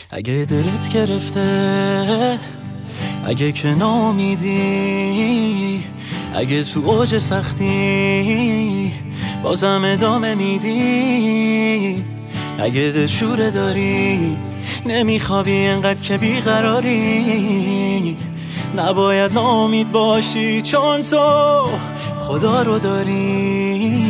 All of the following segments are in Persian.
اگه دلت گرفته، اگه که ناامیدی، اگه تو اوج سختی بازم ادامه میدی، اگه دلشوره داری نمیخوابی انقدر که بیقراری، نباید ناامید باشی چون تو خدا رو داری.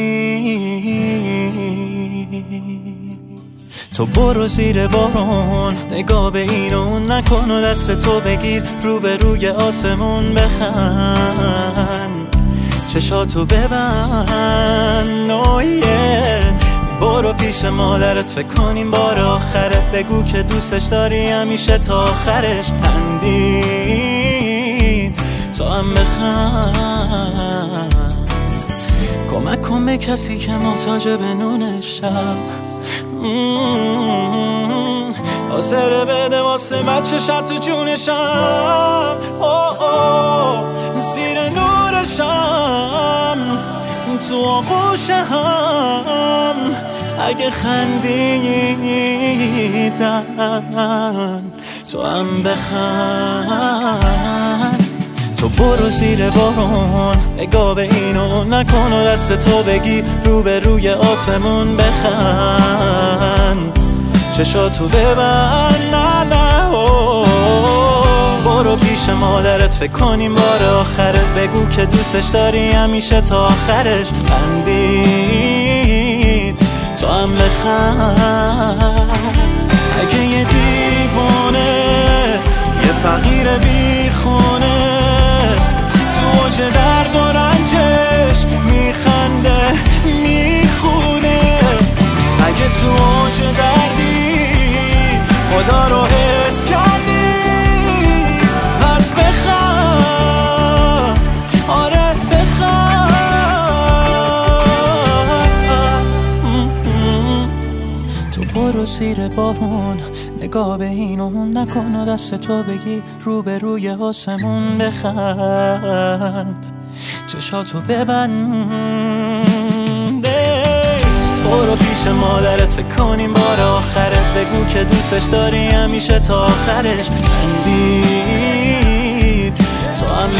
تو برو زیر بارون، نگاه به این و اون نکن و دست تو بگیر رو به روی آسمون بخند، چشاتو ببند. برو پیش مادرت فکر کنیم بار آخره، بگو که دوستش داری همیشه تا آخرش. خندید تو هم بخند، کمک کن به کسی که محتاج به نون شب، حاضر بده واسه بچه شب تو جونشم. زیر نورشم تو آغوشم، اگه خندیدن تو هم بخند. تو برو زیر بارون، نگاه به این و اون نکن و دست تو بگی رو به روی آسمون بخند، چشاتو ببند. برو پیش مادرت فکر کنیم بار آخرت، بگو که دوستش داری همیشه تا آخرش. خندید تو هم بخند. اگه یه دیوانه، یه فقیر بیخونه، تو اوج درد و رنجش میخنده میخونه، اگه تو اوج دردی خدا رو حس کردی پس بخند، آره بخند. تو برو زیر بارون، نگاه به این و اون نکن و دست تو بگی رو به روی آسمون بخند، چشاتو ببند. برو پیش مادرت فکر کنیم بار آخرت، بگو که دوستش داری همیشه تا آخرش. خندید تو هم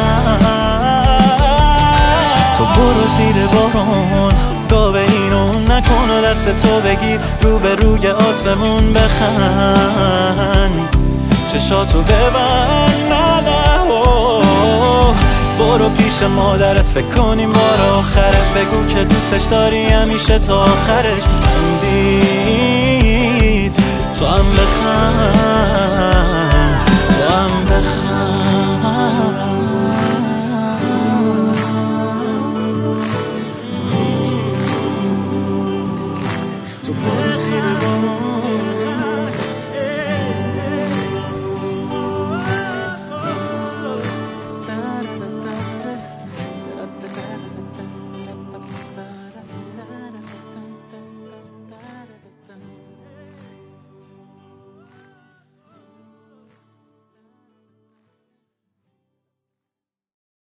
بخند. تو برو زیر بارون، نگاه به این و اون نکن و دست تو بگیر رو به روی آسمون بخند، چشاتو ببند. برو پیش مادرت فکر کنیم بار آخرت، بگو که دوستش داری همیشه تا آخرش. خندید